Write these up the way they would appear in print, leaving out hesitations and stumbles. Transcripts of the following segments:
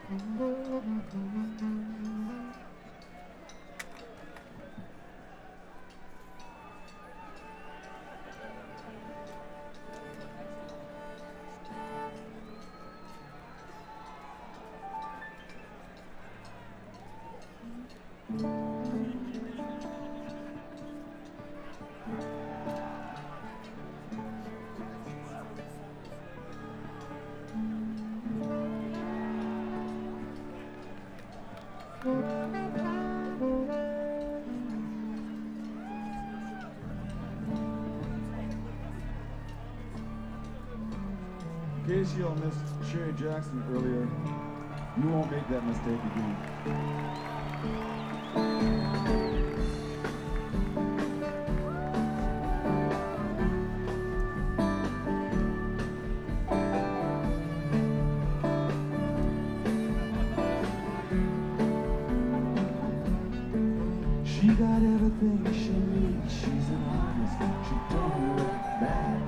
In case you all missed Sherry Jackson earlier, you won't make that mistake again. She got everything she needs, she's an artist, she don't look back.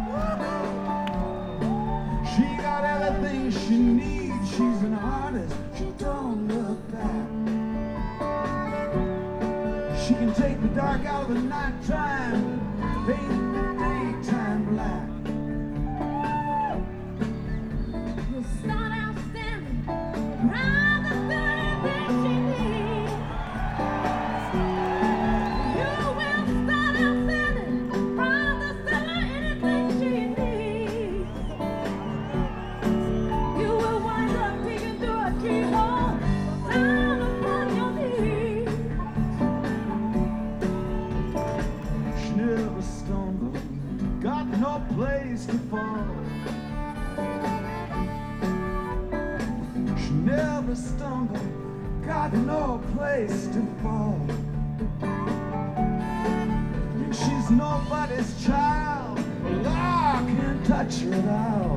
She got everything she needs, she's an artist, she don't look back. She can take the dark out of the nighttime, paint the daytime black. We'll start out standing around the thing she needs. You will start out standing around the cellar, anything she needs. You will wind up peeking through a keyhole, down upon your knees. She never stumbled, got no place to fall. She never stumbled, got no place to fall. And she's nobody's child, law can't touch her at all.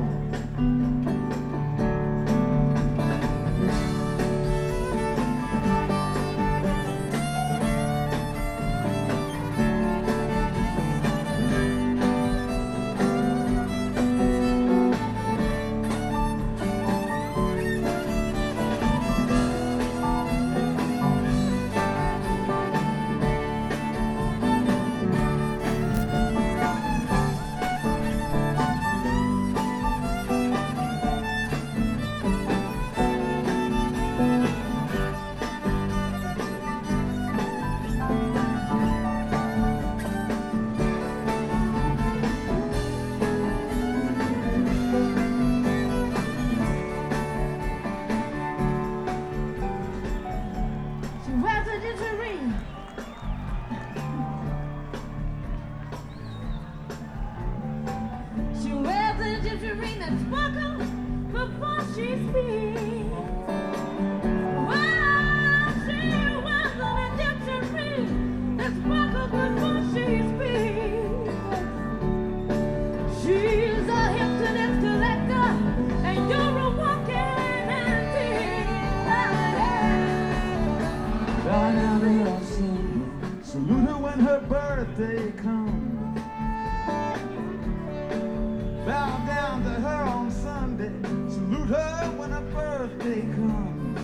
She wears a gypsy ring. She wears a gypsy ring that sparkles before she speaks. Well, she wears a gypsy ring that sparkles before she speaks. She's a Hampton collector, and you're a walking antique. Bow down to her Sunday, salute her when her birthday comes. Bow down to her on Sunday, salute her when her birthday comes.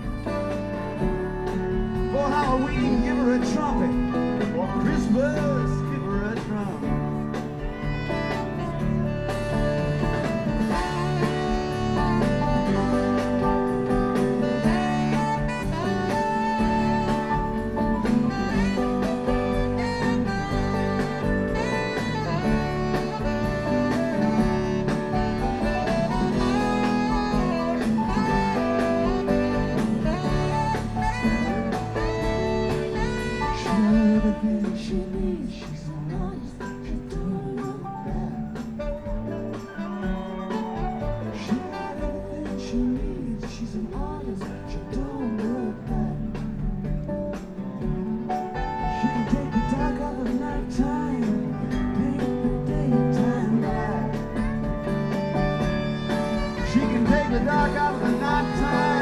For Halloween, give her a trumpet. For Christmas, give her a drum. Everything she needs, she's an artist, she don't look back. She got everything she needs, she's an artist, she don't look back. She can take the dark out of the nighttime, paint the daytime black. She can take the dark out of the nighttime.